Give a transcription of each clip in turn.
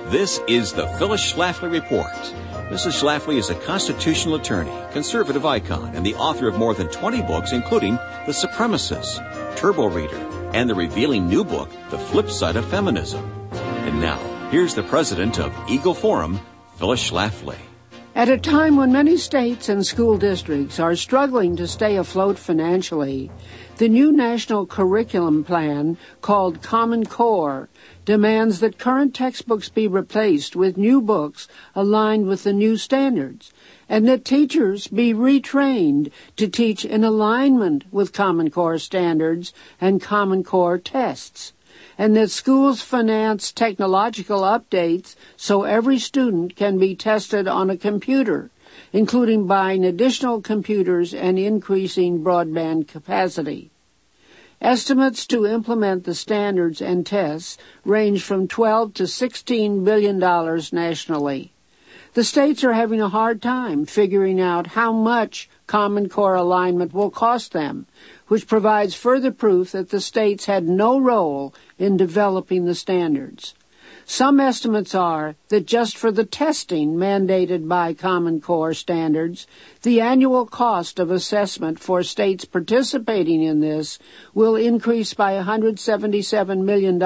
This is the Phyllis Schlafly Report. Mrs. Schlafly is a constitutional attorney, conservative icon, and the author of more than 20 books, including The Supremacists, Turbo Reader, and the revealing new book, The Flip Side of Feminism. And now, here's the president of Eagle Forum, Phyllis Schlafly. At a time when many states and school districts are struggling to stay afloat financially, the new national curriculum plan, called Common Core, demands that current textbooks be replaced with new books aligned with the new standards, and that teachers be retrained to teach in alignment with Common Core standards and Common Core tests, and that schools finance technological updates so every student can be tested on a computer, including buying additional computers and increasing broadband capacity. Estimates to implement the standards and tests range from $12 to $16 billion nationally. The states are having a hard time figuring out how much Common Core alignment will cost them, which provides further proof that the states had no role in developing the standards. Some estimates are that just for the testing mandated by Common Core standards, the annual cost of assessment for states participating in this will increase by $177 million,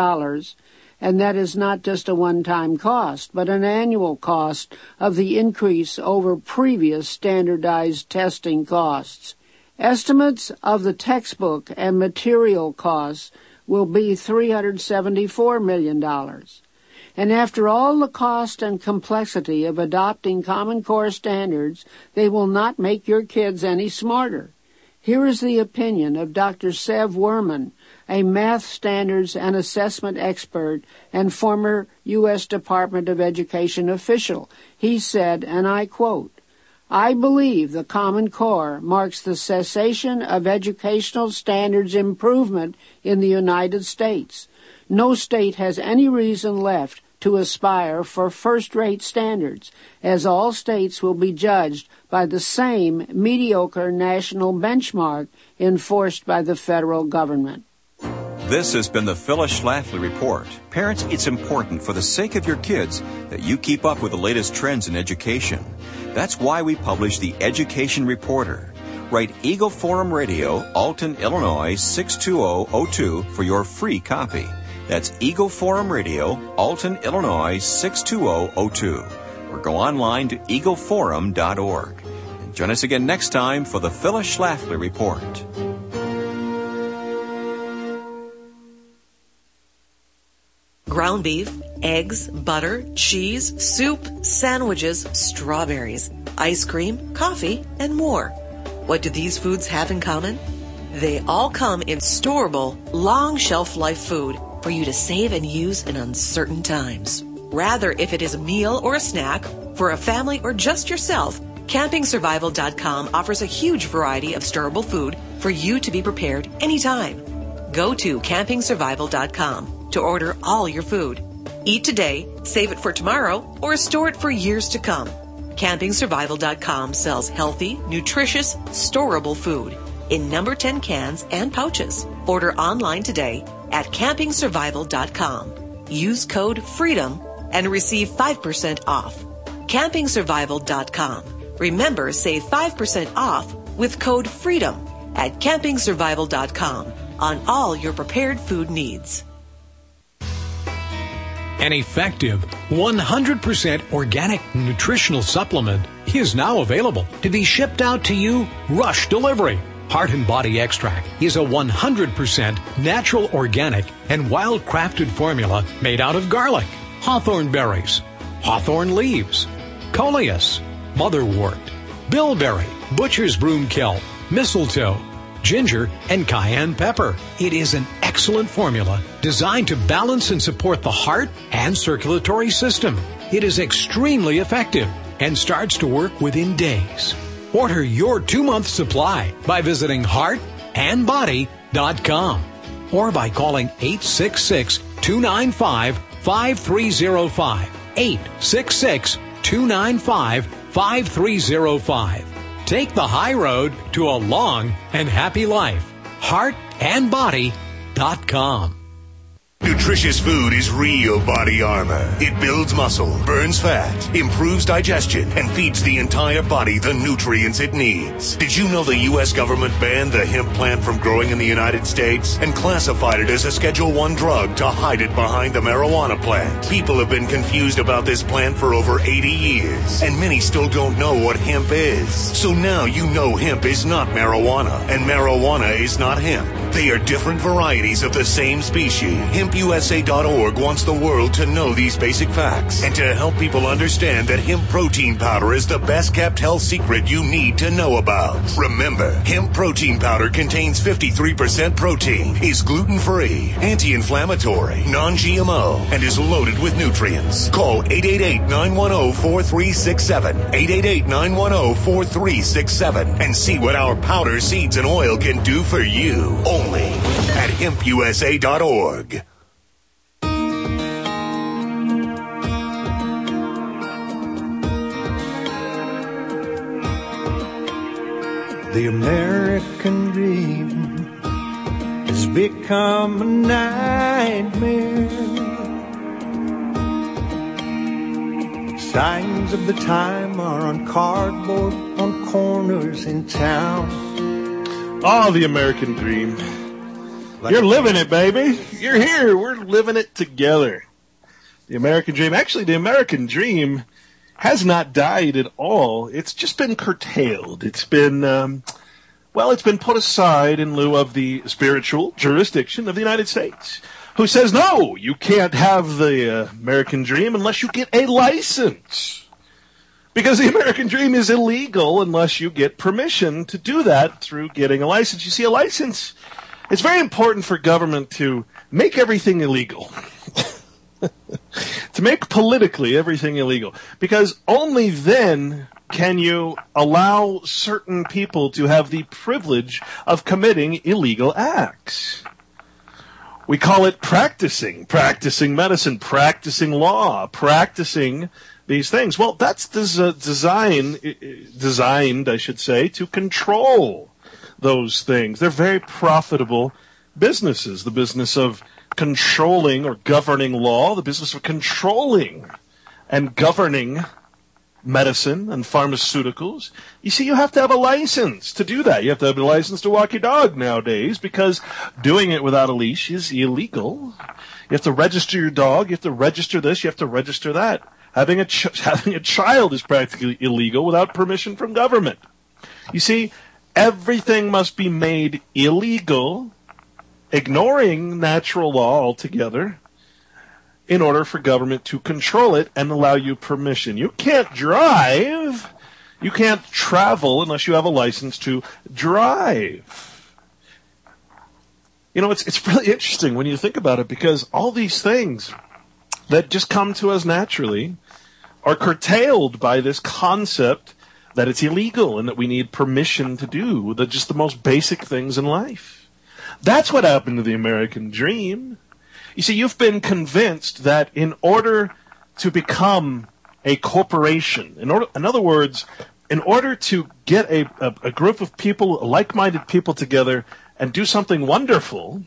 and that is not just a one-time cost, but an annual cost of the increase over previous standardized testing costs. Estimates of the textbook and material costs will be $374 million. And after all the cost and complexity of adopting Common Core standards, they will not make your kids any smarter. Here is the opinion of Dr. Sev Werman, a math standards and assessment expert and former U.S. Department of Education official. He said, and I quote, "I believe the Common Core marks the cessation of educational standards improvement in the United States. No state has any reason left to aspire for first-rate standards, as all states will be judged by the same mediocre national benchmark enforced by the federal government." This has been the Phyllis Schlafly Report. Parents, it's important for the sake of your kids that you keep up with the latest trends in education. That's why we publish the Education Reporter. Write Eagle Forum Radio, Alton, Illinois 62002 for your free copy. That's Eagle Forum Radio, Alton, Illinois 62002. Or go online to eagleforum.org. And join us again next time for the Phyllis Schlafly Report. Ground beef, eggs, butter, cheese, soup, sandwiches, strawberries, ice cream, coffee, and more. What do these foods have in common? They all come in storable, long shelf life food for you to save and use in uncertain times. Rather, if it is a meal or a snack, for a family or just yourself, CampingSurvival.com offers a huge variety of storable food for you to be prepared anytime. Go to CampingSurvival.com to order all your food. Eat today, save it for tomorrow, or store it for years to come. CampingSurvival.com sells healthy, nutritious, storable food in number 10 cans and pouches. Order online today at CampingSurvival.com. Use code FREEDOM and receive 5% off. CampingSurvival.com. Remember, save 5% off with code FREEDOM at CampingSurvival.com on all your prepared food needs. An effective 100% organic nutritional supplement is now available to be shipped out to you rush delivery. Heart and Body Extract is a 100% natural, organic, and wild-crafted formula made out of garlic, hawthorn berries, hawthorn leaves, coleus, motherwort, bilberry, butcher's broomkill, mistletoe, ginger, and cayenne pepper. It is an excellent formula designed to balance and support the heart and circulatory system. It is extremely effective and starts to work within days. Order your 2-month supply by visiting heartandbody.com or by calling 866-295-5305. 866-295-5305. Take the high road to a long and happy life. heartandbody.com. Nutritious food is real body armor. It builds muscle, burns fat, improves digestion, and feeds the entire body the nutrients it needs. Did you know the U.S. government banned the hemp plant from growing in the United States and classified it as a Schedule I drug to hide it behind the marijuana plant? People have been confused about this plant for over 80 years, and many still don't know what hemp is. So now you know hemp is not marijuana, and marijuana is not hemp. They are different varieties of the same species. HempUSA.org wants the world to know these basic facts and to help people understand that hemp protein powder is the best kept health secret you need to know about. Remember, hemp protein powder contains 53% protein, is gluten-free, anti-inflammatory, non-GMO, and is loaded with nutrients. Call 888-910-4367, 888-910-4367, and see what our powder, seeds, and oil can do for you. Only at HempUSA.org. The American dream has become a nightmare. Signs of the time are on cardboard on corners in town. Oh, the American dream. You're living it, baby. You're here. We're living it together. The American dream. Actually, the American dream has not died at all. It's just been curtailed. It's been, it's been put aside in lieu of the spiritual jurisdiction of the United States, who says, no, you can't have the American dream unless you get a license. Because the American dream is illegal unless you get permission to do that through getting a license. You see, a license, it's very important for government to make everything illegal. To make politically everything illegal. Because only then can you allow certain people to have the privilege of committing illegal acts. We call it practicing medicine, practicing law, practicing these things. Well, that's designed, I should say, to control those things. They're very profitable businesses. The business of controlling or governing law, the business of controlling and governing medicine and pharmaceuticals. You see, you have to have a license to do that. You have to have a license to walk your dog nowadays because doing it without a leash is illegal. You have to register your dog. You have to register this. You have to register that. Having a child is practically illegal without permission from government. You see, everything must be made illegal, ignoring natural law altogether, in order for government to control it and allow you permission. You can't drive. You can't travel unless you have a license to drive. You know, it's really interesting when you think about it, because all these things that just come to us naturally are curtailed by this concept that it's illegal and that we need permission to do just the most basic things in life. That's what happened to the American dream. You see, you've been convinced that in order to become a corporation, in other words, in order to get a group of people, like-minded people together and do something wonderful,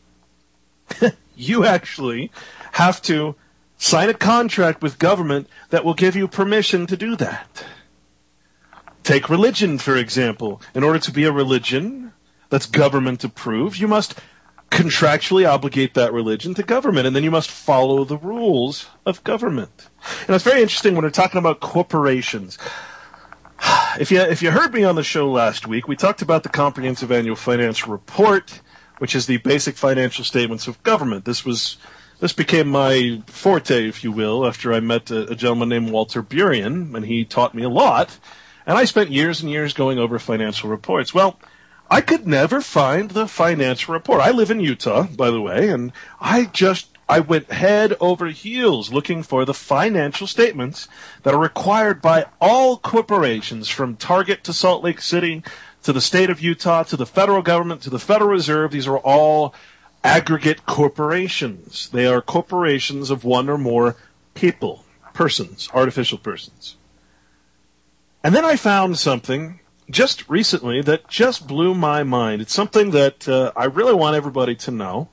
you actually have to sign a contract with government that will give you permission to do that. Take religion, for example. In order to be a religion that's government approved, you must contractually obligate that religion to government, and then you must follow the rules of government. And it's very interesting when we're talking about corporations. If you heard me on the show last week, we talked about the Comprehensive Annual Financial Report, which is the basic financial statements of government. This became my forte, if you will, after I met a gentleman named Walter Burien, and he taught me a lot. And I spent years and years going over financial reports. Well, I could never find the financial report. I live in Utah, by the way, and I went head over heels looking for the financial statements that are required by all corporations, from Target to Salt Lake City, to the state of Utah, to the federal government, to the Federal Reserve. These are all aggregate corporations. They are corporations of one or more people, persons, artificial persons. And then I found something just recently that just blew my mind. It's something that I really want everybody to know,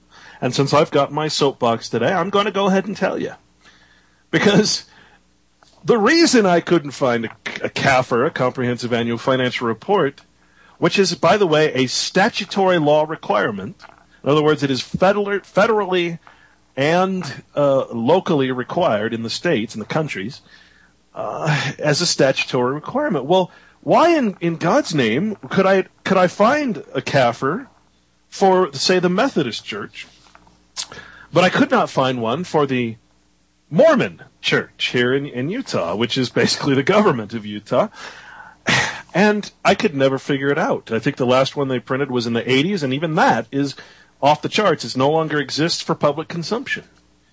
And since I've got my soapbox today, I'm going to go ahead and tell you. Because the reason I couldn't find a CAFR, a Comprehensive Annual Financial Report, which is, by the way, a statutory law requirement. In other words, it is federally and locally required in the states and the countries as a statutory requirement. Well, why in God's name could I find a CAFR for, say, the Methodist Church, but I could not find one for the Mormon Church here in Utah, which is basically the government of Utah? And I could never figure it out. I think the last one they printed was in the 80s, and even that is off the charts. It no longer exists for public consumption.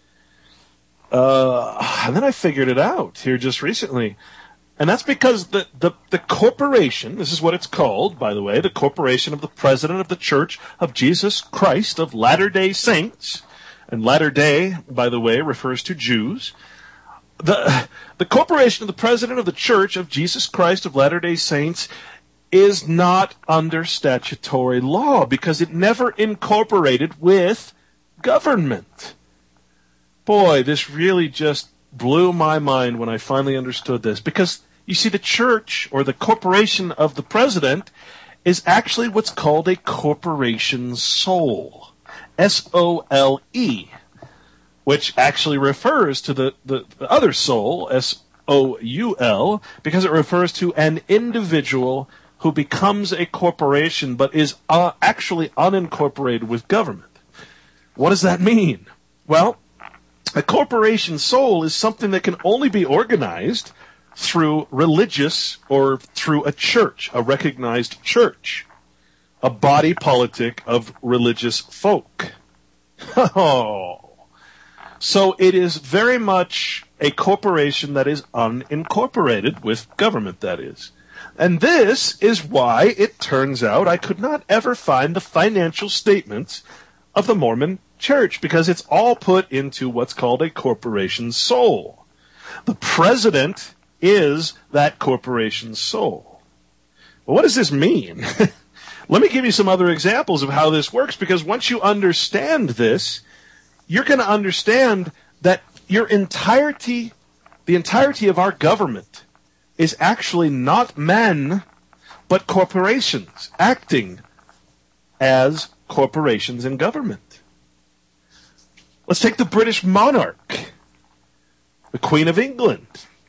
And then I figured it out here just recently. And that's because the corporation, this is what it's called, by the way, the Corporation of the President of the Church of Jesus Christ of Latter-day Saints, and Latter-day, by the way, refers to Jews. The Corporation of the President of the Church of Jesus Christ of Latter-day Saints is not under statutory law because it never incorporated with government. Boy, this really just blew my mind when I finally understood this. Because, you see, the church, or the corporation of the president, is actually what's called a corporation sole. S-O-L-E. Which actually refers to the other soul, S-O-U-L, because it refers to an individual who becomes a corporation but is actually unincorporated with government. What does that mean? Well, a corporation soul is something that can only be organized through religious or through a church, a recognized church, a body politic of religious folk. Oh. So it is very much a corporation that is unincorporated with government, that is. And this is why it turns out I could not ever find the financial statements of the Mormon Church, because it's all put into what's called a corporation sole. The president is that corporation sole. Well, what does this mean? Let me give you some other examples of how this works, because once you understand this, you're going to understand that the entirety of our government is actually not men, but corporations acting as corporations in government. Let's take the British monarch, the Queen of England.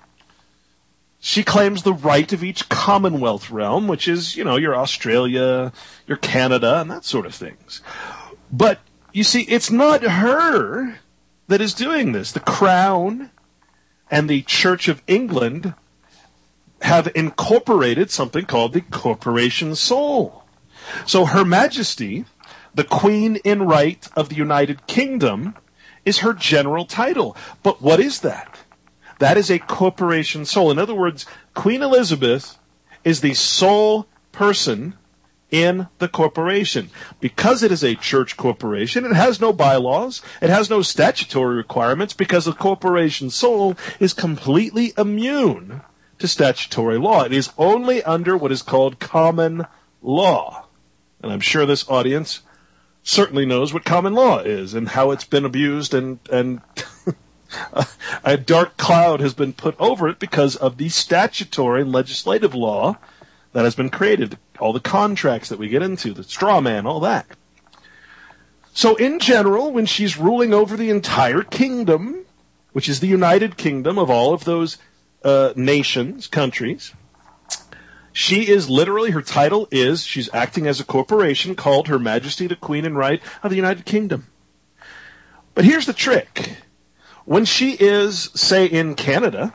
She claims the right of each Commonwealth realm, which is, your Australia, your Canada, and that sort of things. But you see, it's not her that is doing this. The Crown and the Church of England have incorporated something called the corporation sole. So Her Majesty, the Queen in Right of the United Kingdom, is her general title. But what is that? That is a corporation sole. In other words, Queen Elizabeth is the sole person in the corporation. Because it is a church corporation, it has no bylaws, it has no statutory requirements, because the corporation sole is completely immune to statutory law. It is only under what is called common law. And I'm sure this audience certainly knows what common law is and how it's been abused, and a dark cloud has been put over it because of the statutory and legislative law that has been created, all the contracts that we get into, the straw man, all that. So in general, when she's ruling over the entire kingdom, which is the United Kingdom of all of those nations, countries, she is literally, her title is, she's acting as a corporation called Her Majesty the Queen in Right of the United Kingdom. But here's the trick. When she is, say, in Canada,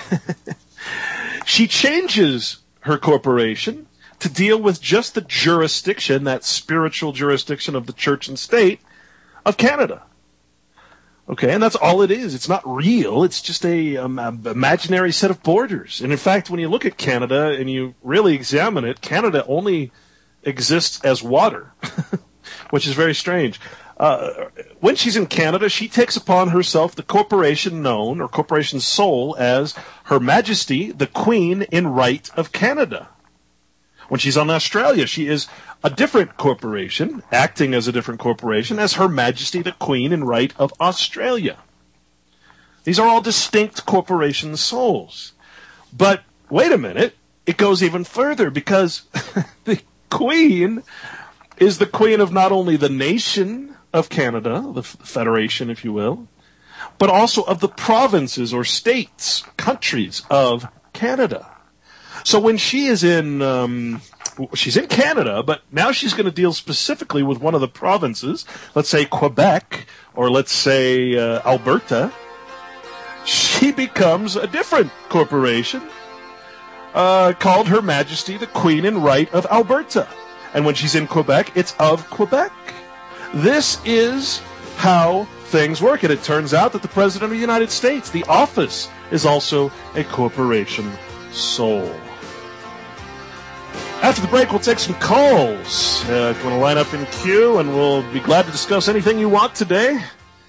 she changes her corporation to deal with just the jurisdiction, that spiritual jurisdiction of the church and state of Canada. Okay, and that's all it is. It's not real. It's just a imaginary set of borders. And in fact, when you look at Canada and you really examine it, Canada only exists as water, which is very strange. When she's in Canada, she takes upon herself the corporation known, or corporation sole, as Her Majesty the Queen in Right of Canada. When she's on Australia, she is a different corporation, acting as a different corporation, as Her Majesty the Queen and Right of Australia. These are all distinct corporation souls. But wait a minute, it goes even further, because the Queen is the Queen of not only the nation of Canada, the Federation, if you will, but also of the provinces or states, countries of Canada. So when she is she's in Canada, but now she's going to deal specifically with one of the provinces, let's say Quebec, or let's say Alberta, she becomes a different corporation called Her Majesty the Queen and Right of Alberta. And when she's in Quebec, it's of Quebec. This is how things work. And it turns out that the President of the United States, the office, is also a corporation soul. After the break, we'll take some calls. If you want to line up in queue, and we'll be glad to discuss anything you want today.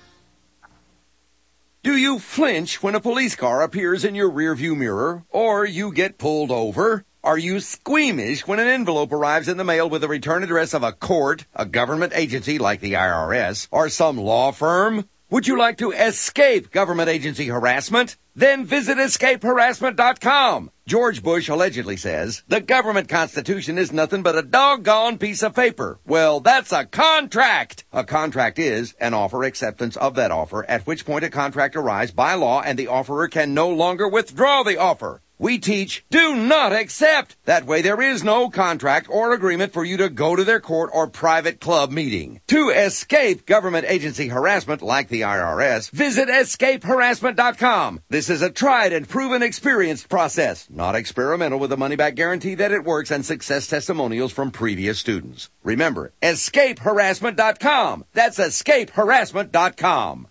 Do you flinch when a police car appears in your rearview mirror, or you get pulled over? Are you squeamish when an envelope arrives in the mail with the return address of a court, a government agency like the IRS, or some law firm? Would you like to escape government agency harassment? Then visit escapeharassment.com. George Bush allegedly says, the government constitution is nothing but a doggone piece of paper. Well, that's a contract. A contract is an offer acceptance of that offer, at which point a contract arrives by law and the offerer can no longer withdraw the offer. We teach, do not accept. That way there is no contract or agreement for you to go to their court or private club meeting. To escape government agency harassment like the IRS, visit escapeharassment.com. This is a tried and proven experienced process, not experimental, with a money-back guarantee that it works and success testimonials from previous students. Remember, escapeharassment.com. That's escapeharassment.com.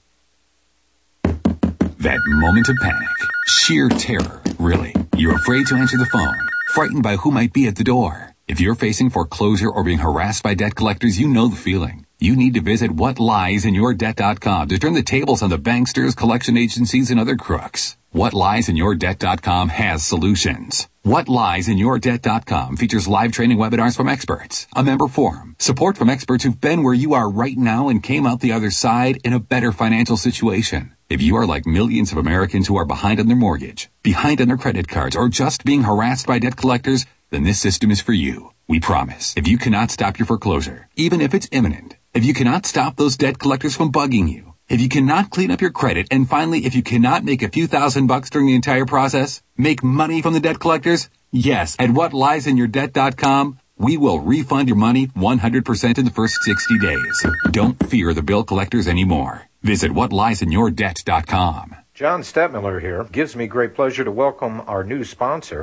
That moment of panic, sheer terror, really. You're afraid to answer the phone, frightened by who might be at the door. If you're facing foreclosure or being harassed by debt collectors, you know the feeling. You need to visit whatliesInYourDebt.com to turn the tables on the banksters, collection agencies, and other crooks. WhatLiesInYourDebt.com has solutions. WhatLiesInYourDebt.com features live training webinars from experts, a member forum, support from experts who've been where you are right now and came out the other side in a better financial situation. If you are like millions of Americans who are behind on their mortgage, behind on their credit cards, or just being harassed by debt collectors, then this system is for you. We promise. If you cannot stop your foreclosure, even if it's imminent, if you cannot stop those debt collectors from bugging you, if you cannot clean up your credit, and finally, if you cannot make a few $1,000s during the entire process, make money from the debt collectors, yes, at WhatLiesInYourDebt.com, we will refund your money 100% in the first 60 days. Don't fear the bill collectors anymore. Visit WhatLiesInYourDebt.com. John Stettmiller here. Gives me great pleasure to welcome our new sponsor,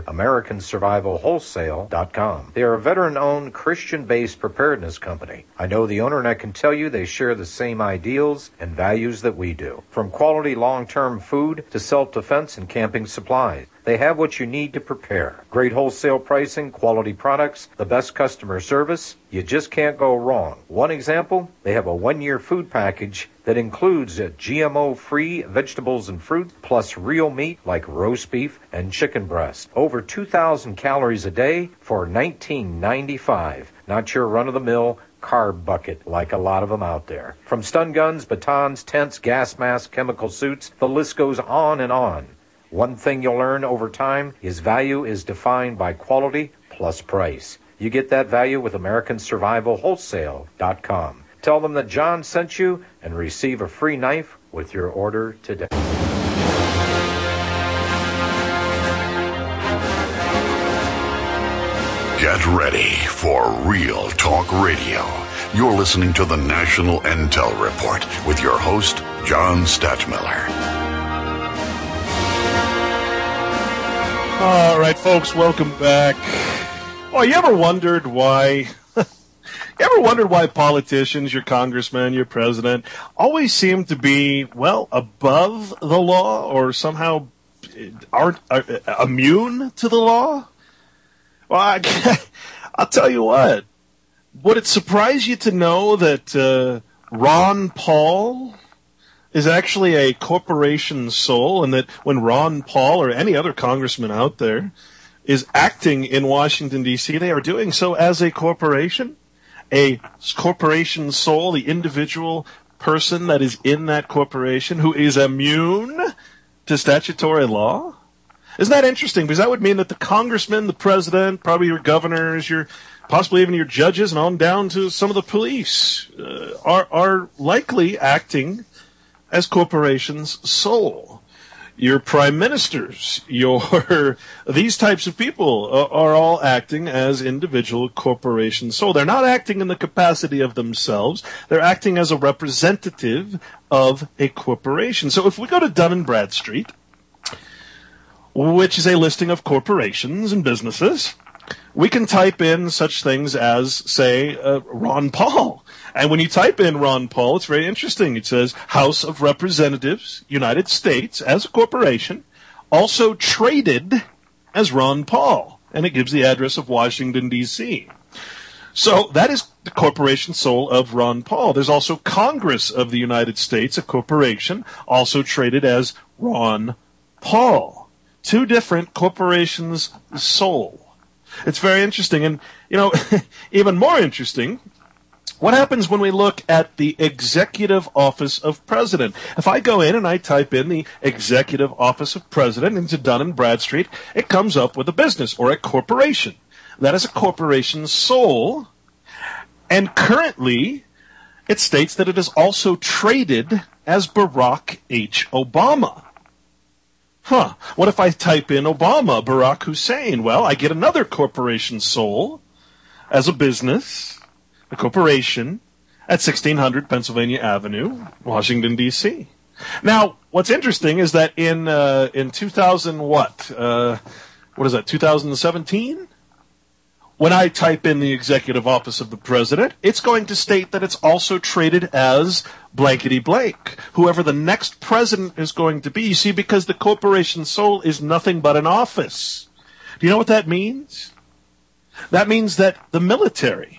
AmericanSurvivalWholesale.com. They are a veteran-owned, Christian-based preparedness company. I know the owner, and I can tell you they share the same ideals and values that we do. From quality long-term food to self-defense and camping supplies, they have what you need to prepare. Great wholesale pricing, quality products, the best customer service. You just can't go wrong. One example, they have a 1-year food package that includes GMO-free vegetables and fruit, plus real meat like roast beef and chicken breast. Over 2,000 calories a day for $19.95. Not your run-of-the-mill carb bucket like a lot of them out there. From stun guns, batons, tents, gas masks, chemical suits, the list goes on and on. One thing you'll learn over time is value is defined by quality plus price. You get that value with AmericanSurvivalWholesale.com. Tell them that John sent you and receive a free knife with your order today. Get ready for Real Talk Radio. You're listening to the National Intel Report with your host, John Stettmiller. All right, folks, welcome back. Oh, you ever wondered why politicians, your congressman, your president, always seem to be, well, above the law or somehow aren't immune to the law? Well, I'll tell you what. Would it surprise you to know that Ron Paul is actually a corporation soul, and that when Ron Paul or any other congressman out there is acting in Washington, D.C., they are doing so as a corporation soul, the individual person that is in that corporation who is immune to statutory law. Isn't that interesting? Because that would mean that the congressman, the president, probably your governors, possibly even your judges, and on down to some of the police, are likely acting as corporations' soul. Your prime ministers, these types of people are all acting as individual corporation soul. They're not acting in the capacity of themselves. They're acting as a representative of a corporation. So if we go to Dun & Bradstreet, which is a listing of corporations and businesses, we can type in such things as, say, Ron Paul. And when you type in Ron Paul, it's very interesting. It says House of Representatives, United States, as a corporation, also traded as Ron Paul. And it gives the address of Washington, D.C. So that is the corporation soul of Ron Paul. There's also Congress of the United States, a corporation, also traded as Ron Paul. Two different corporations' soul. It's very interesting. And, even more interesting, what happens when we look at the Executive Office of President? If I go in and I type in the Executive Office of President into Dun & Bradstreet, it comes up with a business or a corporation. That is a corporation's soul. And currently, it states that it is also traded as Barack H. Obama. What if I type in Obama, Barack Hussein? Well, I get another corporation soul as a business, a corporation, at 1600 Pennsylvania Avenue, Washington, D.C. Now, what's interesting is that in 2017? When I type in the Executive Office of the President, it's going to state that it's also traded as blankety blank, whoever the next president is going to be. You see, because the corporation soul is nothing but an office. Do you know what that means? That means that the military,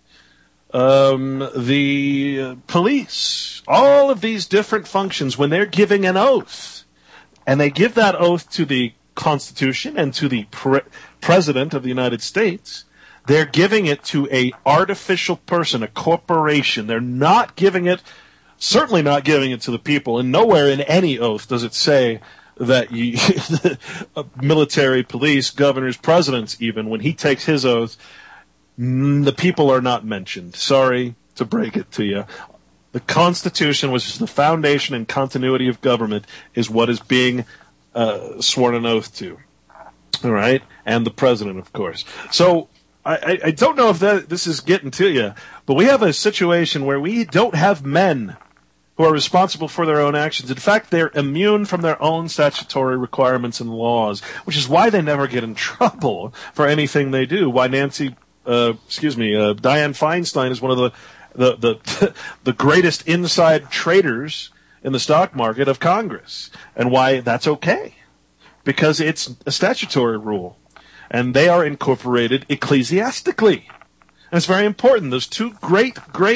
the police, all of these different functions, when they're giving an oath, and they give that oath to the Constitution and to the President of the United States, they're giving it to a artificial person, a corporation. They're not giving it, certainly not giving it to the people. And nowhere in any oath does it say that military, police, governors, presidents even, when he takes his oath, the people are not mentioned. Sorry to break it to you. The Constitution, which is the foundation and continuity of government, is what is being sworn an oath to. All right? And the president, of course. So I don't know if this is getting to you, but we have a situation where we don't have men who are responsible for their own actions. In fact, they're immune from their own statutory requirements and laws, which is why they never get in trouble for anything they do. Why Dianne Feinstein is one of the greatest inside traders in the stock market of Congress, and why that's okay. Because it's a statutory rule, and they are incorporated ecclesiastically. And it's very important. There's two great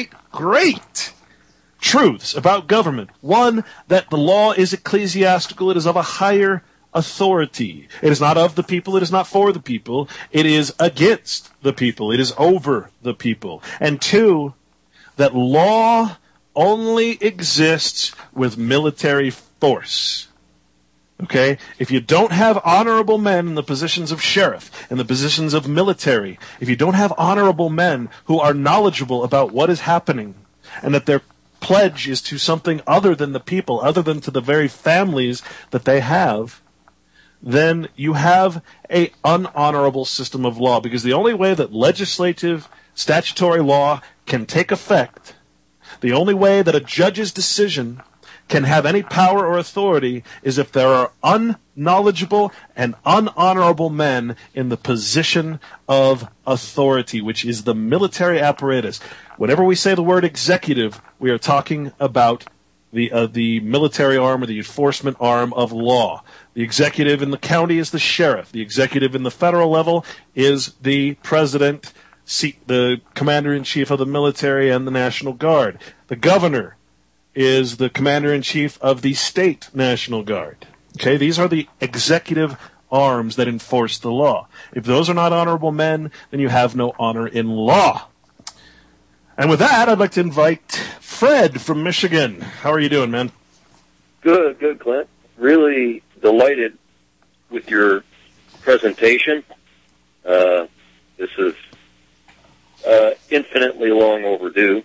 truths about government. One, that the law is ecclesiastical. It is of a higher authority. It is not of the people. It is not for the people. It is against the people. It is over the people. And two, that law only exists with military force. Okay? If you don't have honorable men in the positions of sheriff, in the positions of military, if you don't have honorable men who are knowledgeable about what is happening, and that their pledge is to something other than the people, other than to the very families that they have, then you have an unhonorable system of law. Because the only way that legislative, statutory law can take effect, the only way that a judge's decision can have any power or authority is if there are unknowledgeable and unhonorable men in the position of authority, which is the military apparatus. Whenever we say the word executive, we are talking about the military arm or the enforcement arm of law. The executive in the county is the sheriff. The executive in the federal level is the president, the commander-in-chief of the military and the National Guard. The governor is the commander-in-chief of the state National Guard. Okay, these are the executive arms that enforce the law. If those are not honorable men, then you have no honor in law. And with that, I'd like to invite Fred from Michigan. How are you doing, man? Good, Clint. Really delighted with your presentation. This is infinitely long overdue.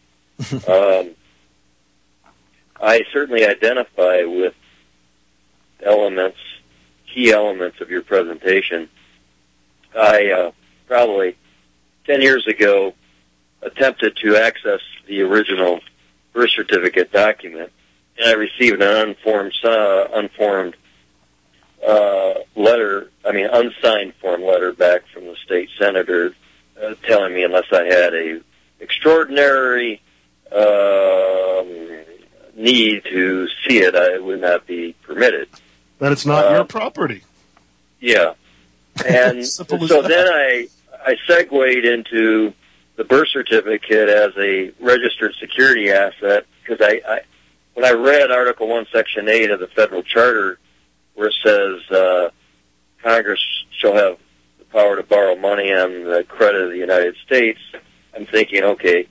I certainly identify with key elements of your presentation. I probably 10 years ago attempted to access the original birth certificate document, and I received an unsigned form letter back from the state senator telling me unless I had a extraordinary need to see it, I would not be permitted. That it's not your property. Yeah. And so then I segued into the birth certificate as a registered security asset, because when I read Article 1, Section 8 of the Federal Charter, where it says Congress shall have the power to borrow money on the credit of the United States, I'm thinking, okay,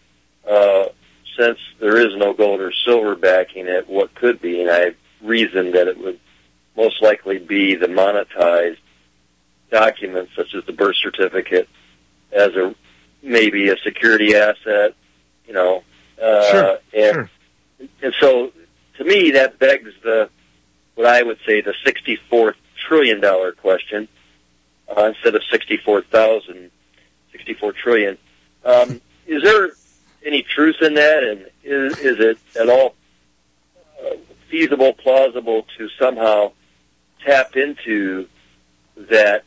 since there is no gold or silver backing it, what could be? And I reasoned that it would most likely be the monetized documents, such as the birth certificate, as maybe a security asset, Sure. And so, to me, that begs what I would say the $64 trillion question, instead of 64,000, 64 trillion. Is there any truth in that, and is it at all feasible, plausible to somehow tap into that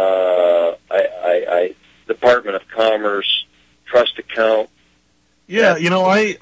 Department of Commerce trust account? Yeah, I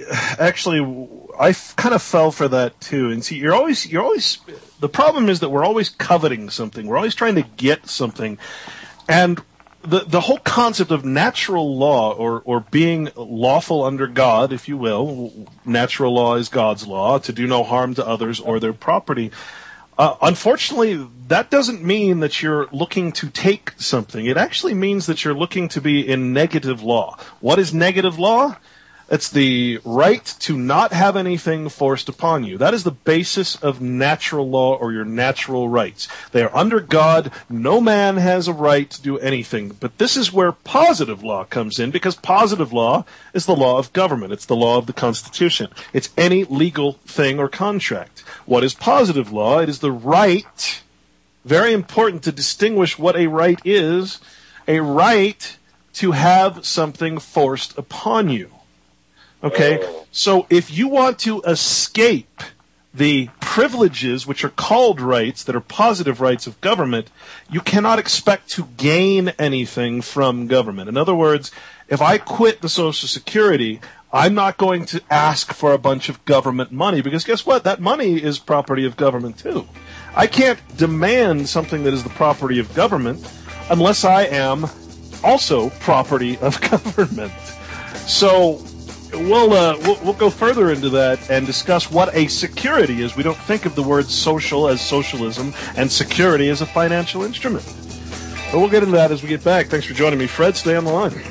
kind of fell for that too. And see, you're always, the problem is that we're always coveting something. We're always trying to get something. And the whole concept of natural law or being lawful under God, if you will, natural law is God's law, to do no harm to others or their property. Unfortunately, that doesn't mean that you're looking to take something. It actually means that you're looking to be in negative law. What is negative law? It's the right to not have anything forced upon you. That is the basis of natural law or your natural rights. They are under God. No man has a right to do anything. But this is where positive law comes in, because positive law is the law of government. It's the law of the Constitution. It's any legal thing or contract. What is positive law? It is the right, very important to distinguish what a right is, a right to have something forced upon you. Okay, so if you want to escape the privileges which are called rights, that are positive rights of government, you cannot expect to gain anything from government. In other words, if I quit the Social Security, I'm not going to ask for a bunch of government money, because guess what? That money is property of government too. I can't demand something that is the property of government unless I am also property of government. So we'll go further into that and discuss what a security is. We don't think of the word social as socialism and security as a financial instrument. But we'll get into that as we get back. Thanks for joining me, Fred. Stay on the line.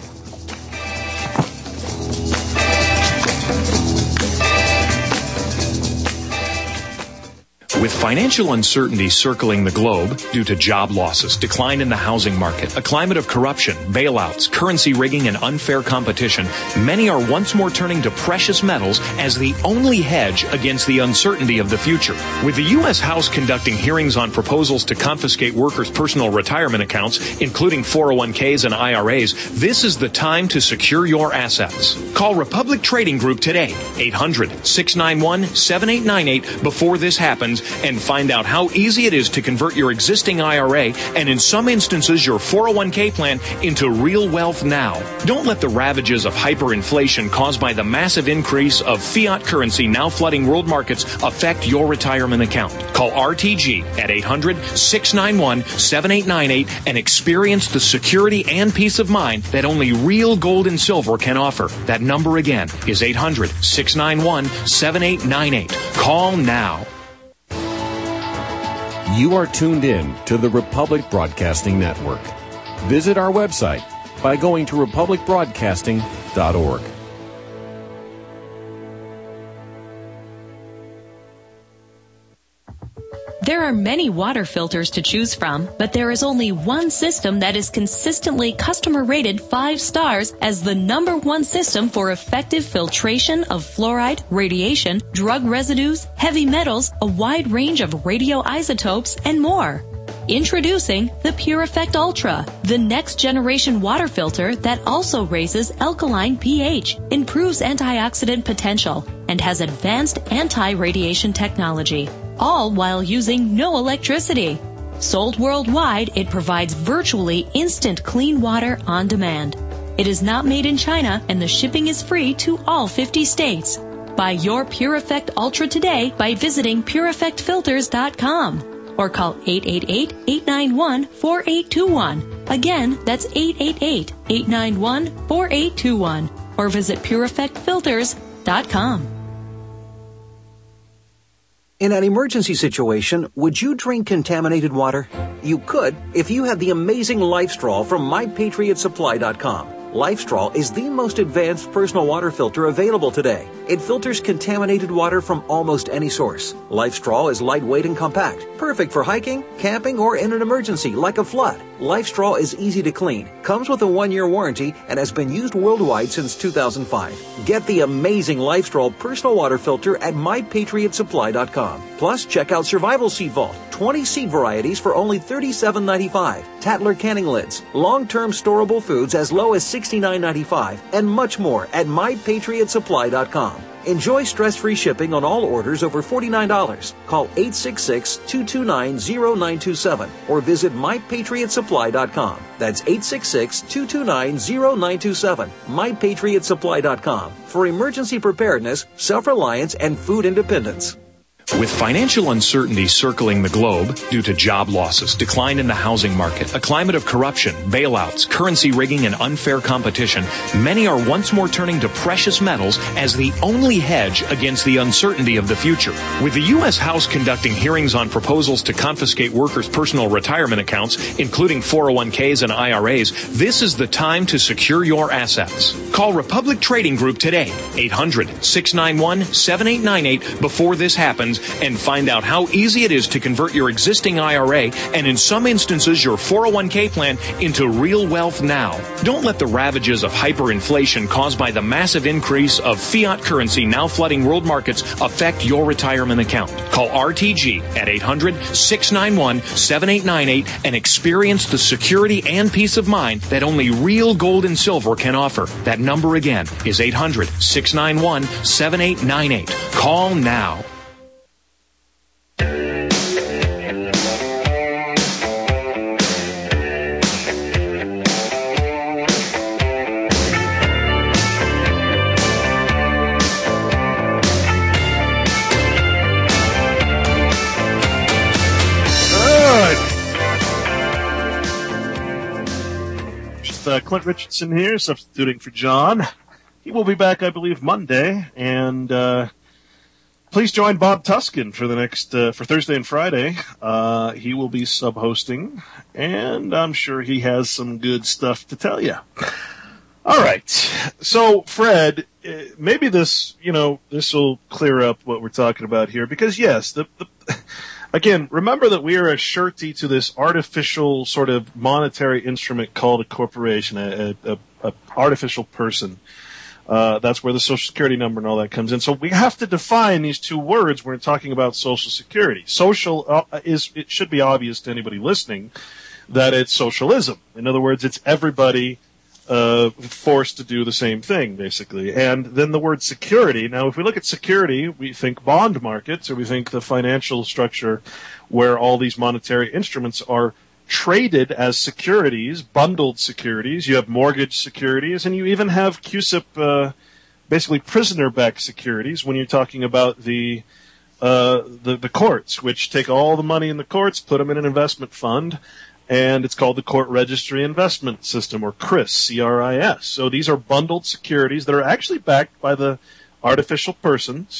With financial uncertainty circling the globe due to job losses, decline in the housing market, a climate of corruption, bailouts, currency rigging, and unfair competition, many are once more turning to precious metals as the only hedge against the uncertainty of the future. With the U.S. House conducting hearings on proposals to confiscate workers' personal retirement accounts, including 401ks and IRAs, this is the time to secure your assets. Call Republic Trading Group today, 800-691-7898, before this happens, and find out how easy it is to convert your existing IRA and, in some instances, your 401k plan into real wealth now. Don't let the ravages of hyperinflation caused by the massive increase of fiat currency now flooding world markets affect your retirement account. Call RTG at 800-691-7898 and experience the security and peace of mind that only real gold and silver can offer. That number again is 800-691-7898. Call now. You are tuned in to the Republic Broadcasting Network. Visit our website by going to republicbroadcasting.org. There are many water filters to choose from, but there is only one system that is consistently customer rated 5 stars as the #1 system for effective filtration of fluoride, radiation, drug residues, heavy metals, a wide range of radioisotopes, and more. Introducing the Pure Effect Ultra, the next generation water filter that also raises alkaline pH, improves antioxidant potential, and has advanced anti-radiation technology, all while using no electricity. Sold worldwide, it provides virtually instant clean water on demand. It is not made in China, and the shipping is free to all 50 states. Buy your Pure Effect Ultra today by visiting pureeffectfilters.com. or call 888-891-4821. Again, that's 888-891-4821. Or visit pureeffectfilters.com. In an emergency situation, would you drink contaminated water? You could if you had the amazing LifeStraw from MyPatriotSupply.com. LifeStraw is the most advanced personal water filter available today. It filters contaminated water from almost any source. LifeStraw is lightweight and compact, perfect for hiking, camping, or in an emergency like a flood. LifeStraw is easy to clean, comes with a 1-year warranty, and has been used worldwide since 2005. Get the amazing LifeStraw personal water filter at MyPatriotSupply.com. Plus, check out Survival Seed Vault, 20 seed varieties for only $37.95, Tatler canning lids, long-term storable foods as low as $69.95, and much more at MyPatriotSupply.com. Enjoy stress-free shipping on all orders over $49. Call 866-229-0927 or visit MyPatriotSupply.com. That's 866-229-0927. MyPatriotSupply.com for emergency preparedness, self-reliance, and food independence. With financial uncertainty circling the globe due to job losses, decline in the housing market, a climate of corruption, bailouts, currency rigging, and unfair competition, many are once more turning to precious metals as the only hedge against the uncertainty of the future. With the U.S. House conducting hearings on proposals to confiscate workers' personal retirement accounts, including 401ks and IRAs, this is the time to secure your assets. Call Republic Trading Group today, 800-691-7898 before this happens, and find out how easy it is to convert your existing IRA and in some instances your 401k plan into real wealth now. Don't let the ravages of hyperinflation caused by the massive increase of fiat currency now flooding world markets affect your retirement account. Call RTG at 800-691-7898 and experience the security and peace of mind that only real gold and silver can offer. That number again is 800-691-7898. Call now. Clint Richardson here, substituting for John. He will be back, I believe, Monday, and please join Bob Tuskin for the next for Thursday and Friday. He will be sub-hosting, and I'm sure he has some good stuff to tell you. All right, so Fred, maybe this will clear up what we're talking about here, because yes, again, remember that we are a surety to this artificial sort of monetary instrument called a corporation, a artificial person. That's where the Social Security number and all that comes in. So we have to define these two words when we're talking about Social Security. Social it should be obvious to anybody listening that it's socialism. In other words, it's everybody forced to do the same thing, basically. And then the word security. Now, if we look at security, we think bond markets, or we think the financial structure where all these monetary instruments are traded as securities, bundled securities. You have mortgage securities, and you even have CUSIP, basically prisoner-backed securities when you're talking about the courts, which take all the money in the courts, put them in an investment fund, and it's called the Court Registry Investment System, or CRIS, C-R-I-S. So these are bundled securities that are actually backed by the artificial persons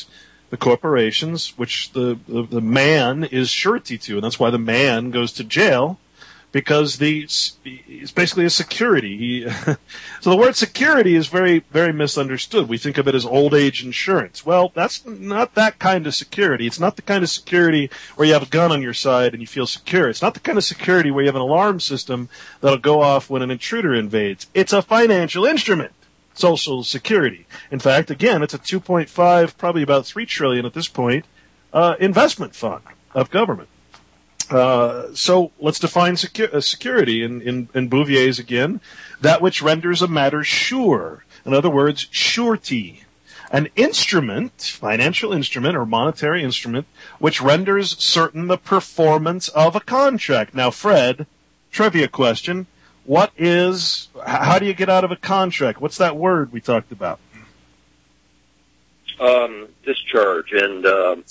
the corporations, which the man is surety to, and that's why the man goes to jail, because he's basically a security. So the word security is very, very misunderstood. We think of it as old age insurance. Well, that's not that kind of security. It's not the kind of security where you have a gun on your side and you feel secure. It's not the kind of security where you have an alarm system that'll go off when an intruder invades. It's a financial instrument. Social Security. In fact, again, it's a 2.5, probably about $3 trillion at this point, investment fund of government. So let's define security in Bouvier's again, that which renders a matter sure. In other words, surety. An instrument, financial instrument or monetary instrument, which renders certain the performance of a contract. Now, Fred, trivia question. How do you get out of a contract? What's that word we talked about? Discharge. And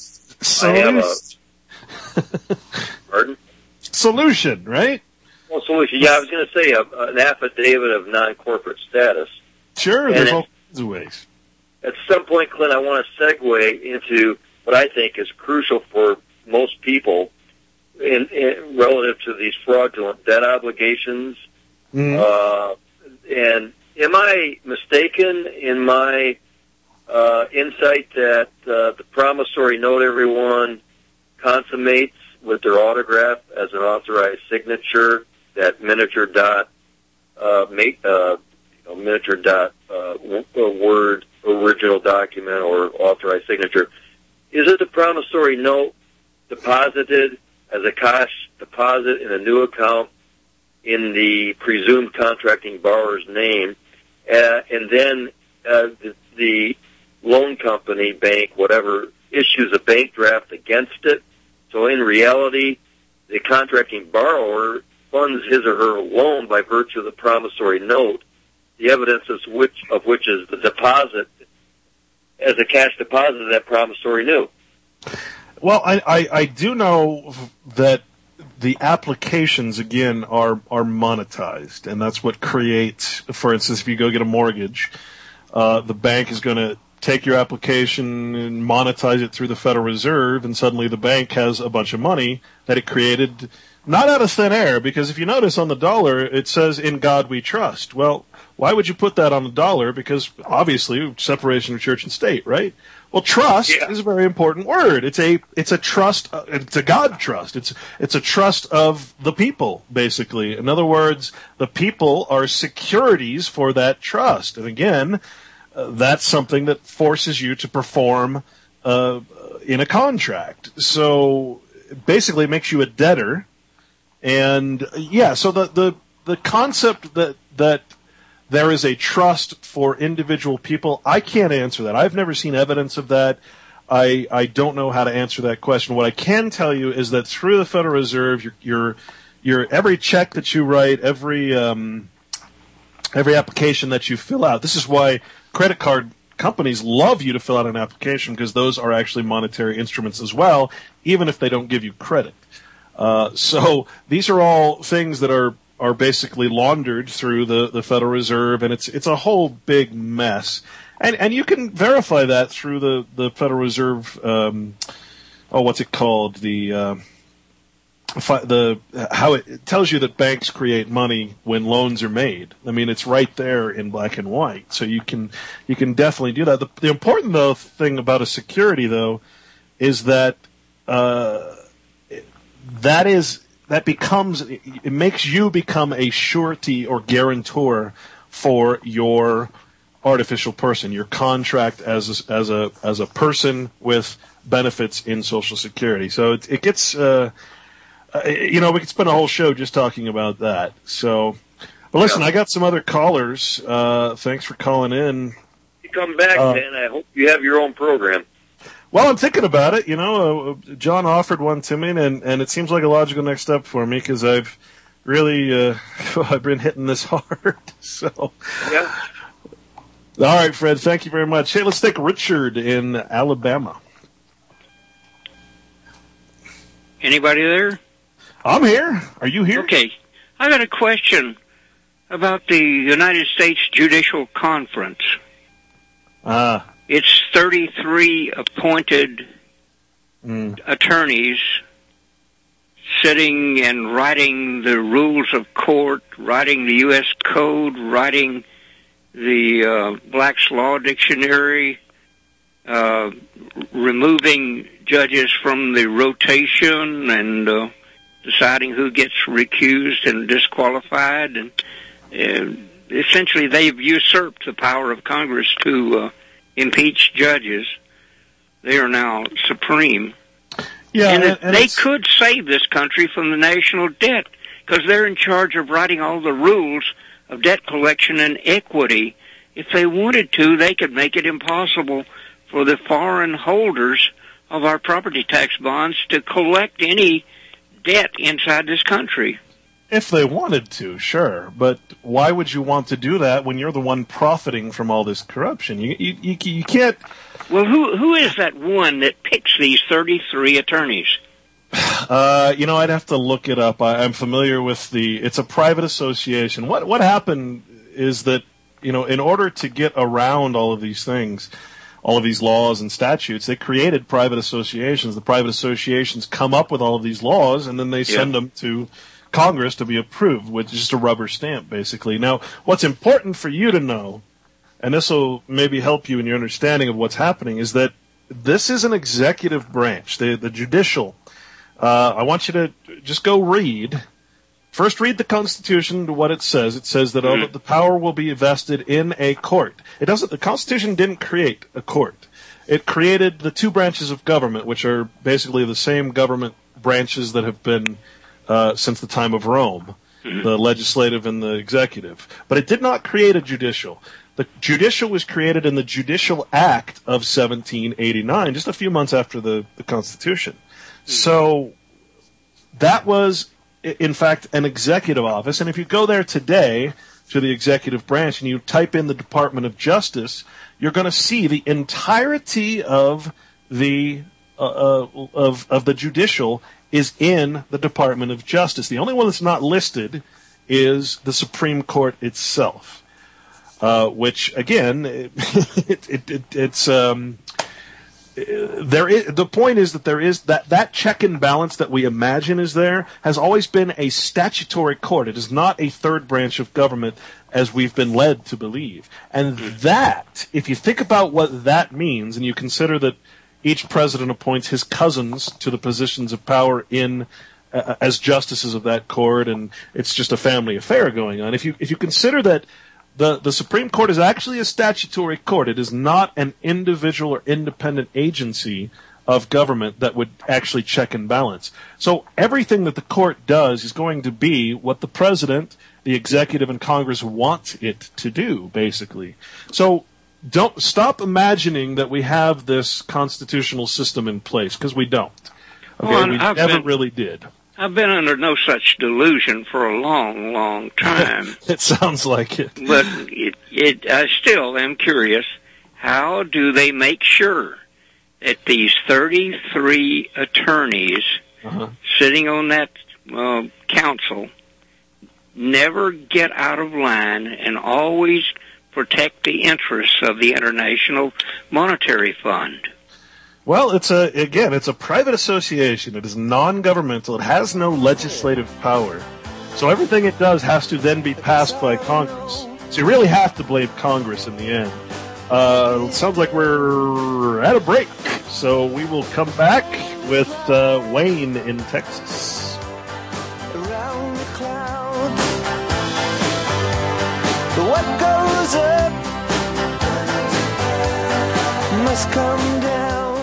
pardon? Solution, right? Well, solution. Yeah, I was going to say an affidavit of non-corporate status. Sure, there's all kinds of ways. At some point, Clint, I want to segue into what I think is crucial for most people in relative to these fraudulent debt obligations. And am I mistaken in my insight that the promissory note everyone consummates with their autograph as an authorized signature, that word original document or authorized signature? Is it the promissory note deposited as a cash deposit in a new account in the presumed contracting borrower's name, and then the loan company, bank, whatever, issues a bank draft against it? So in reality, the contracting borrower funds his or her loan by virtue of the promissory note, the evidence of which is the deposit as a cash deposit of that promissory note. Well, I do know that the applications, again, are monetized, and that's what creates, for instance, if you go get a mortgage, the bank is going to take your application and monetize it through the Federal Reserve, and suddenly the bank has a bunch of money that it created, not out of thin air, because if you notice on the dollar, it says, "In God we trust." Well, why would you put that on the dollar? Because obviously, separation of church and state, right? Well, trust is a very important word. It's a trust. It's a God trust. It's a trust of the people, basically. In other words, the people are securities for that trust. And again, that's something that forces you to perform in a contract. So basically, it makes you a debtor. And so the concept that there is a trust for individual people, I can't answer that. I've never seen evidence of that. I don't know how to answer that question. What I can tell you is that through the Federal Reserve, your every check that you write, every application that you fill out. This is why credit card companies love you to fill out an application, because those are actually monetary instruments as well, even if they don't give you credit. So these are all things that are basically laundered through the Federal Reserve, and it's a whole big mess. And you can verify that through the Federal Reserve, what's it called? How it tells you that banks create money when loans are made. I mean, it's right there in black and white. So you can definitely do that. The important thing about a security though is that it makes you become a surety or guarantor for your artificial person, your contract as a person with benefits in Social Security. So it gets, we could spend a whole show just talking about that. So, but listen, I got some other callers. Thanks for calling in. You come back, man. I hope you have your own program. Well, I'm thinking about it. John offered one to me, and it seems like a logical next step for me, because I've really I've been hitting this hard. So, yeah. All right, Fred. Thank you very much. Hey, let's take Richard in Alabama. Anybody there? I'm here. Are you here? Okay. I got a question about the United States Judicial Conference. It's 33 appointed attorneys sitting and writing the rules of court, writing the U.S. Code, writing the Black's Law Dictionary, removing judges from the rotation and deciding who gets recused and disqualified. And essentially they've usurped the power of Congress to impeach judges. They are now supreme. Yeah, and they could save this country from the national debt because they're in charge of writing all the rules of debt collection and equity. If they wanted to, they could make it impossible for the foreign holders of our property tax bonds to collect any debt inside this country. If they wanted to, sure. But why would you want to do that when you're the one profiting from all this corruption? You can't... Well, who is that one that picks these 33 attorneys? I'd have to look it up. I'm familiar with it's a private association. What happened is that, in order to get around all of these things, all of these laws and statutes, they created private associations. The private associations come up with all of these laws, and then they send them to Congress to be approved, which is just a rubber stamp, basically. Now, what's important for you to know, and this will maybe help you in your understanding of what's happening, is that this is an executive branch, the judicial. I want you to just go read. First, read the Constitution to what it says. It says that the power will be vested in a court. The Constitution didn't create a court. It created the two branches of government, which are basically the same government branches that have been since the time of Rome, the legislative and the executive. But it did not create a judicial. The judicial was created in the Judicial Act of 1789, just a few months after the Constitution. So that was, in fact, an executive office. And if you go there today to the executive branch and you type in the Department of Justice, you're going to see the entirety of the judicial is in the Department of Justice. The only one that's not listed is the Supreme Court itself. Which again, the point is that there is that check and balance that we imagine is there has always been a statutory court. It is not a third branch of government as we've been led to believe. And that, if you think about what that means, and you consider that each president appoints his cousins to the positions of power as justices of that court, and it's just a family affair going on. If you consider that the Supreme Court is actually a statutory court. It is not an individual or independent agency of government that would actually check and balance. So everything that the court does is going to be what the president, the executive, and Congress want it to do, basically. So don't stop imagining that we have this constitutional system in place, because we don't. Okay, well, we never really did. I've been under no such delusion for a long, long time. It sounds like it. But I still am curious, how do they make sure that these 33 attorneys sitting on that council never get out of line and always protect the interests of the International Monetary Fund? Well, it's a private association. It is non-governmental. It has no legislative power. So everything it does has to then be passed by Congress. So you really have to blame Congress in the end. It sounds like we're at a break. So we will come back with Wayne in Texas. Around the clouds, what goes up must come down.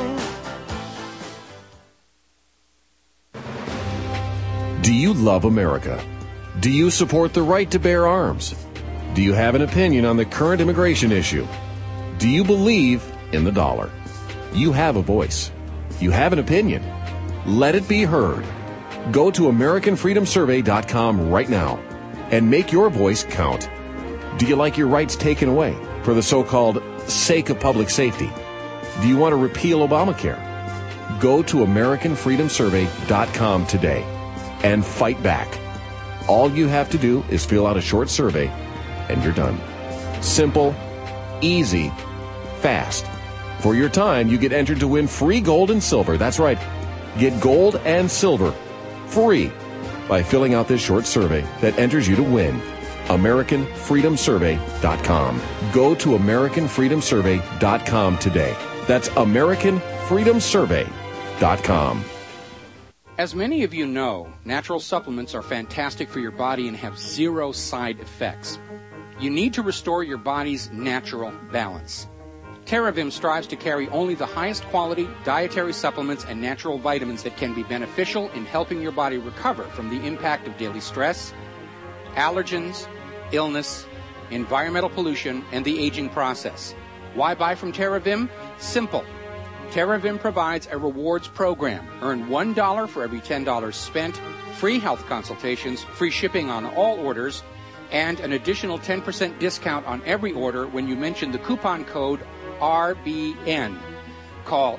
Do you love America? Do you support the right to bear arms? Do you have an opinion on the current immigration issue? Do you believe in the dollar? You have a voice. You have an opinion. Let it be heard. Go to AmericanFreedomSurvey.com right now and make your voice count. Do you like your rights taken away for the so-called sake of public safety? Do you want to repeal Obamacare? Go to AmericanFreedomSurvey.com today and fight back. All you have to do is fill out a short survey and you're done. Simple, easy, fast. For your time, you get entered to win free gold and silver. That's right. Get gold and silver free by filling out this short survey that enters you to win. AmericanFreedomSurvey.com. Go to AmericanFreedomSurvey.com today. That's AmericanFreedomSurvey.com. As many of you know, natural supplements are fantastic for your body and have zero side effects. You need to restore your body's natural balance. TerraVim strives to carry only the highest quality dietary supplements and natural vitamins that can be beneficial in helping your body recover from the impact of daily stress, allergens, illness, environmental pollution, and the aging process. Why buy from TerraVim? Simple. TerraVim provides a rewards program. Earn $1 for every $10 spent, free health consultations, free shipping on all orders, and an additional 10% discount on every order when you mention the coupon code RBN. Call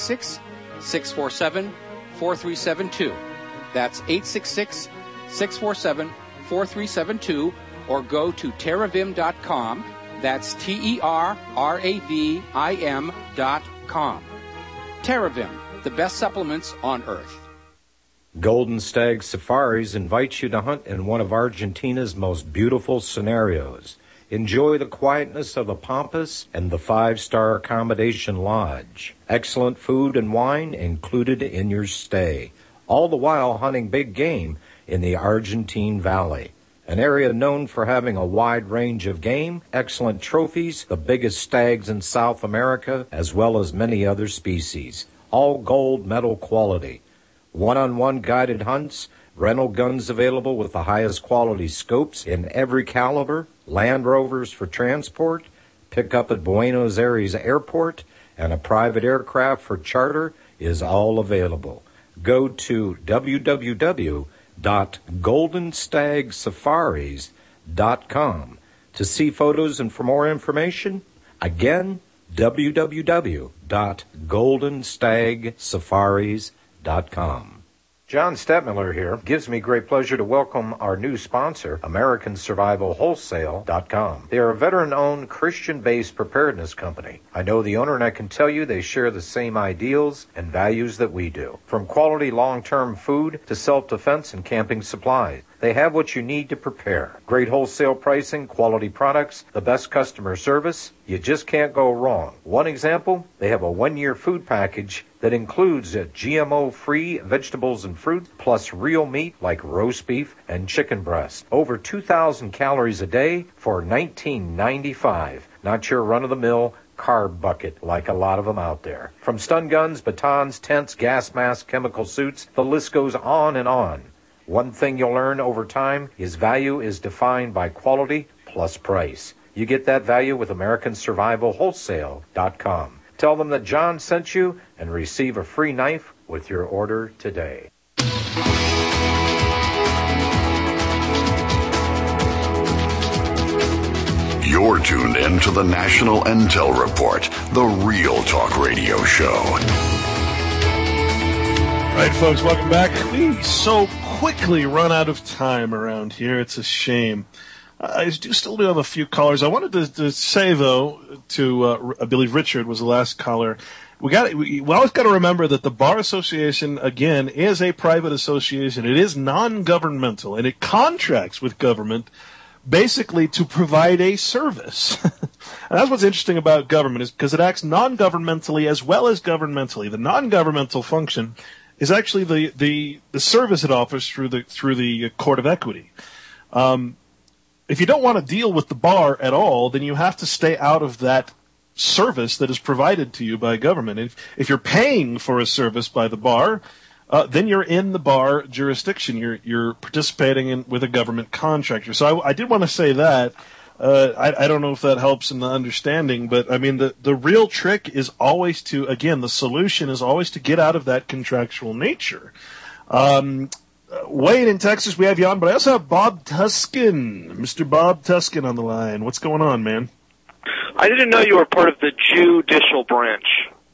866-647-4372. That's 866-647-4372, or go to terravim.com. That's TerraVim.com. TerraVim, the best supplements on earth. Golden Stag Safaris invites you to hunt in one of Argentina's most beautiful scenarios. Enjoy the quietness of the Pampas and the 5-star accommodation lodge. Excellent food and wine included in your stay. All the while hunting big game in the Argentine Valley, an area known for having a wide range of game, excellent trophies, the biggest stags in South America, as well as many other species. All gold medal quality. One-on-one guided hunts, rental guns available with the highest quality scopes in every caliber, Land Rovers for transport, pick up at Buenos Aires Airport, and a private aircraft for charter is all available. Go to www.goldenstagsafaris.com to see photos and for more information. Again, www.goldenstagsafaris.com. John Stettmiller here. Gives me great pleasure to welcome our new sponsor, AmericanSurvivalWholesale.com. They are a veteran-owned, Christian-based preparedness company. I know the owner, and I can tell you they share the same ideals and values that we do. From quality long-term food to self-defense and camping supplies, they have what you need to prepare. Great wholesale pricing, quality products, the best customer service. You just can't go wrong. One example, they have a 1-year food package that includes GMO-free vegetables and fruit, plus real meat like roast beef and chicken breast. Over 2,000 calories a day for $19.95. Not your run-of-the-mill carb bucket like a lot of them out there. From stun guns, batons, tents, gas masks, chemical suits, the list goes on and on. One thing you'll learn over time is value is defined by quality plus price. You get that value with AmericanSurvivalWholesale.com. Tell them that John sent you and receive a free knife with your order today. You're tuned in to the National Intel Report, the Real Talk Radio Show. All right, folks, welcome back. We so quickly run out of time around here. It's a shame. I still do have a few callers. I wanted to say, though, to I believe Richard was the last caller, we always got to remember that the Bar Association, again, is a private association. It is non-governmental, and it contracts with government basically to provide a service. And that's what's interesting about government, is because it acts non-governmentally as well as governmentally. The non-governmental function is actually the service it offers through the Court of Equity. If you don't want to deal with the bar at all, then you have to stay out of that service that is provided to you by government. If you're paying for a service by the bar, then you're in the bar jurisdiction. You're participating with a government contractor. So I did want to say that. I don't know if that helps in the understanding, but I mean the real trick is always to, again, the solution is always to get out of that contractual nature. Wayne in Texas, we have you on, but I also have Bob Tuskin, Mr. Bob Tuskin on the line. What's going on, man? I didn't know you were part of the judicial branch.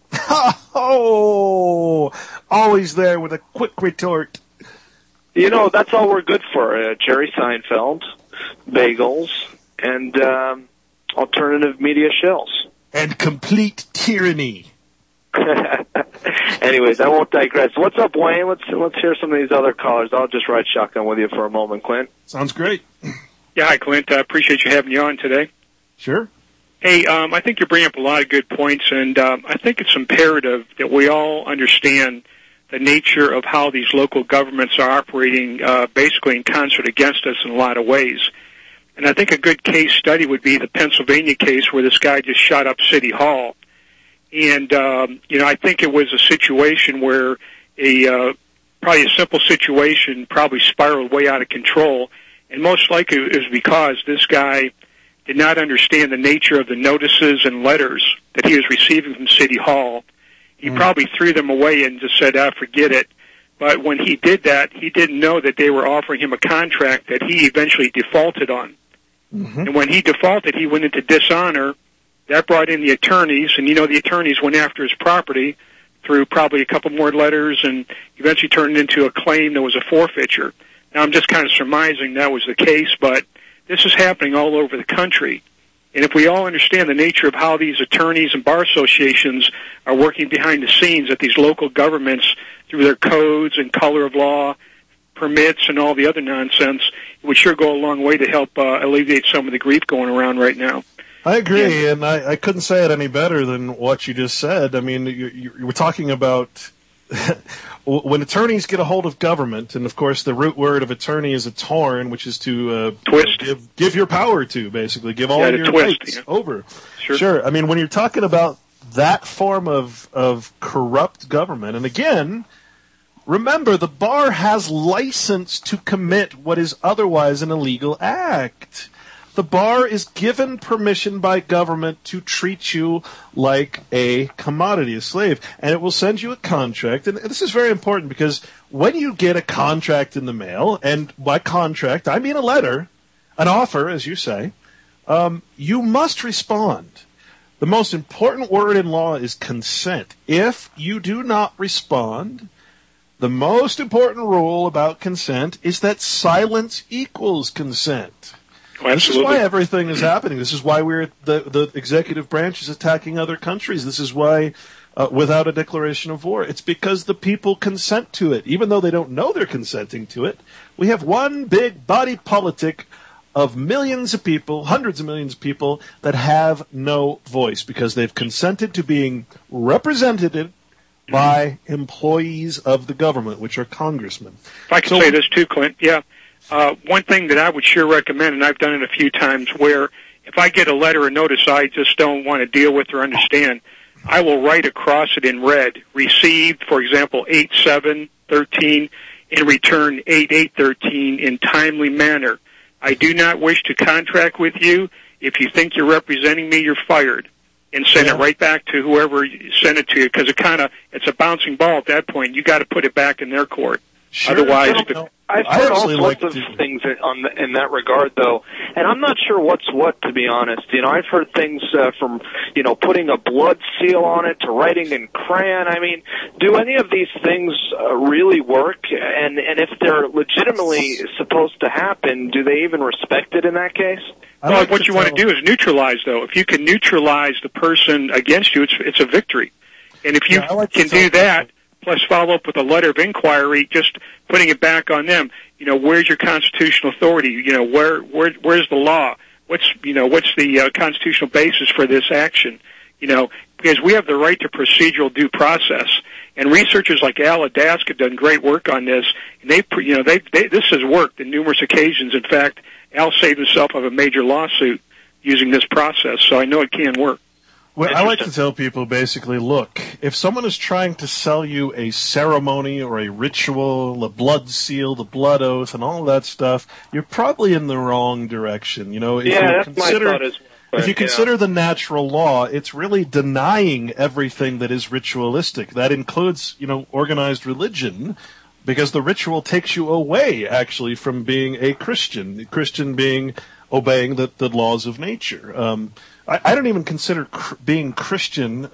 Oh, always there with a quick retort. You know, that's all we're good for. Jerry Seinfeld, bagels, and alternative media shells. and complete tyranny. Anyways, I won't digress. What's up, Wayne? Let's hear some of these other callers. I'll just ride shotgun with you for a moment, Clint. Sounds great. Yeah, hi, Clint. I appreciate you having me on today. Sure. Hey, I think you're bringing up a lot of good points, and I think it's imperative that we all understand the nature of how these local governments are operating basically in concert against us in a lot of ways. And I think a good case study would be the Pennsylvania case where this guy just shot up City Hall. And, I think it was a situation where probably a simple situation probably spiraled way out of control. And most likely it was because this guy did not understand the nature of the notices and letters that he was receiving from City Hall. He probably threw them away and just said, forget it. But when he did that, he didn't know that they were offering him a contract that he eventually defaulted on. Mm-hmm. And when he defaulted, he went into dishonor. That brought in the attorneys, and the attorneys went after his property through probably a couple more letters and eventually turned it into a claim that was a forfeiture. Now, I'm just kind of surmising that was the case, but this is happening all over the country. And if we all understand the nature of how these attorneys and bar associations are working behind the scenes at these local governments through their codes and color of law, permits, and all the other nonsense, it would sure go a long way to help alleviate some of the grief going around right now. I agree, and I couldn't say it any better than what you just said. I mean, you were talking about when attorneys get a hold of government, and of course the root word of attorney is a torn, which is to twist. Give your power to, basically. Give all your rights over. Sure. I mean, when you're talking about that form of corrupt government, and again, remember, the bar has license to commit what is otherwise an illegal act. The bar is given permission by government to treat you like a commodity, a slave, and it will send you a contract. And this is very important because when you get a contract in the mail, and by contract I mean a letter, an offer, as you say, you must respond. The most important word in law is consent. If you do not respond, the most important rule about consent is that silence equals consent. Oh, this is why everything is happening. This is why the executive branch is attacking other countries. This is why, without a declaration of war, it's because the people consent to it. Even though they don't know they're consenting to it, we have one big body politic of millions of people, hundreds of millions of people, that have no voice because they've consented to being represented by employees of the government, which are congressmen. If I can say this too, Clint, yeah. One thing that I would sure recommend, and I've done it a few times, where if I get a letter or notice I just don't want to deal with or understand, I will write across it in red, received, for example, 8/7/13, in return 8/8/13 in timely manner. I do not wish to contract with you. If you think you're representing me, you're fired. And send it right back to whoever sent it to you, because it's a bouncing ball at that point. You got to put it back in their court. Sure. Otherwise, I've heard all sorts of things in that regard, though, and I'm not sure what's what, to be honest. I've heard things from, putting a blood seal on it to writing in crayon. I mean, do any of these things really work? And if they're legitimately supposed to happen, do they even respect it in that case? Well, what you want to do is neutralize, though. If you can neutralize the person against you, it's a victory. And if you can do that, plus follow up with a letter of inquiry, just putting it back on them. Where's your constitutional authority? Where's the law? What's the constitutional basis for this action? Because we have the right to procedural due process, and researchers like Al Adask have done great work on this. And this has worked in numerous occasions. In fact, Al saved himself of a major lawsuit using this process, so I know it can work. Well, I like to tell people basically, look, if someone is trying to sell you a ceremony or a ritual, a blood seal, the blood oath, and all that stuff, you're probably in the wrong direction. That's my thought as well. If you consider the natural law, it's really denying everything that is ritualistic. That includes, organized religion, because the ritual takes you away, actually, from being a Christian. The Christian being obeying the laws of nature. I don't even consider being Christian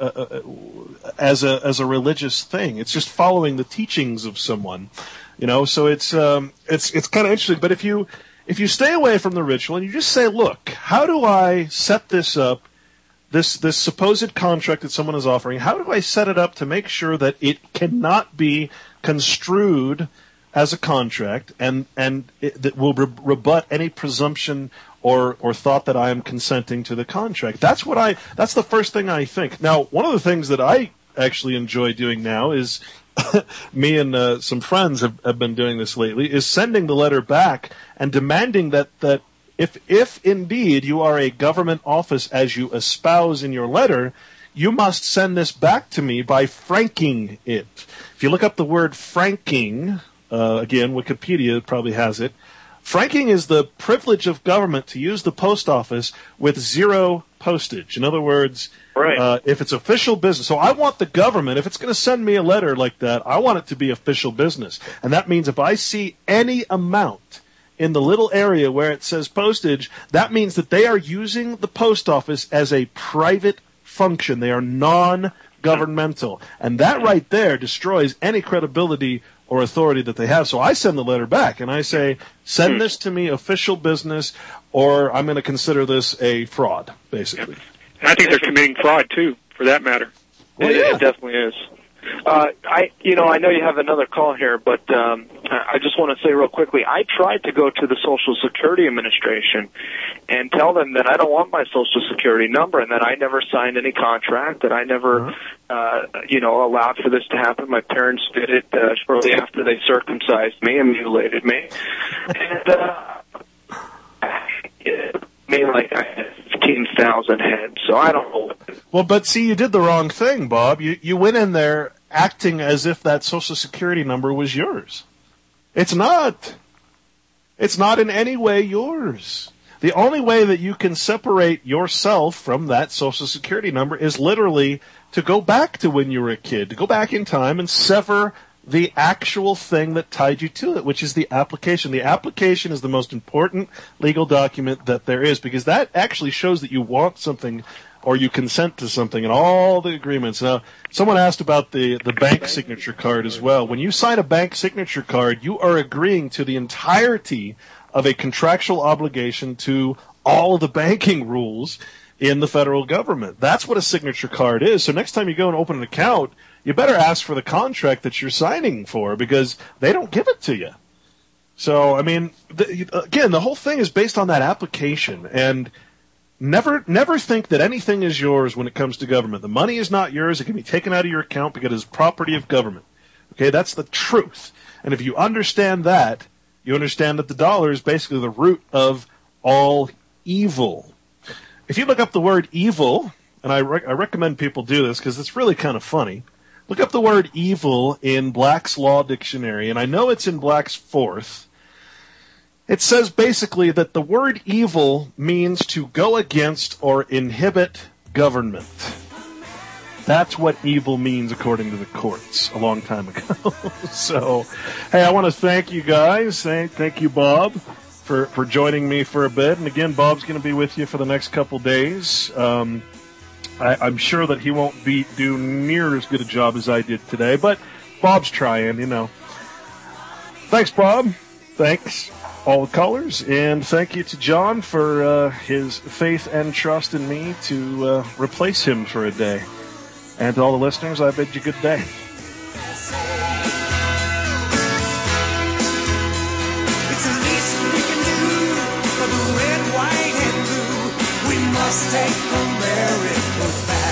as a religious thing. It's just following the teachings of someone, So it's kind of interesting. But if you stay away from the ritual and you just say, look, how do I set this up this supposed contract that someone is offering, how do I set it up to make sure that it cannot be construed as a contract and that will rebut any presumption or thought that I am consenting to the contract? That's the first thing I think. Now, one of the things that I actually enjoy doing now is me and some friends have been doing this lately, is sending the letter back and demanding that if indeed you are a government office as you espouse in your letter, you must send this back to me by franking it. If you look up the word franking, again, Wikipedia probably has it. Franking is the privilege of government to use the post office with zero postage. In other words, if it's official business. So I want the government, if it's going to send me a letter like that, I want it to be official business. And that means if I see any amount in the little area where it says postage, that means that they are using the post office as a private function. They are non-governmental. And that right there destroys any credibility or authority that they have. So I send the letter back and I say, send this to me official business, or I'm going to consider this a fraud, basically. And I think they're committing fraud too, for that matter. Well, It definitely is. I know you have another call here, but I just want to say real quickly, I tried to go to the Social Security Administration and tell them that I don't want my Social Security number and that I never signed any contract, that I never, allowed for this to happen. My parents did it shortly after they circumcised me and mutilated me. And me like I had 15,000 heads, so I don't know. Well, but see, you did the wrong thing, Bob. You went in there acting as if that Social Security number was yours. It's not. It's not in any way yours. The only way that you can separate yourself from that Social Security number is literally to go back to when you were a kid, to go back in time and sever the actual thing that tied you to it, which is the application. The application is the most important legal document that there is, because that actually shows that you want something or you consent to something in all the agreements. Now, someone asked about the bank signature card as well. When you sign a bank signature card, you are agreeing to the entirety of a contractual obligation to all of the banking rules in the federal government. That's what a signature card is. So next time you go and open an account, you better ask for the contract that you're signing for, because they don't give it to you. So, I mean, again, the whole thing is based on that application. And never think that anything is yours when it comes to government. The money is not yours. It can be taken out of your account because it is property of government. Okay, that's the truth. And if you understand that, you understand that the dollar is basically the root of all evil. If you look up the word evil, and I recommend people do this because it's really kind of funny. Look up the word evil in Black's Law Dictionary, and I know it's in Black's Fourth. It says basically that the word evil means to go against or inhibit government. That's what evil means according to the courts a long time ago. So, hey, I want to thank you guys. Thank you, Bob, for joining me for a bit. And again, Bob's going to be with you for the next couple days. I'm sure that he won't do near as good a job as I did today, but Bob's trying, you know. Thanks, Bob. Thanks, all the callers, and thank you to John for his faith and trust in me to replace him for a day. And to all the listeners, I bid you good day. It's the least we can do for the red, white, and blue. We must take America back.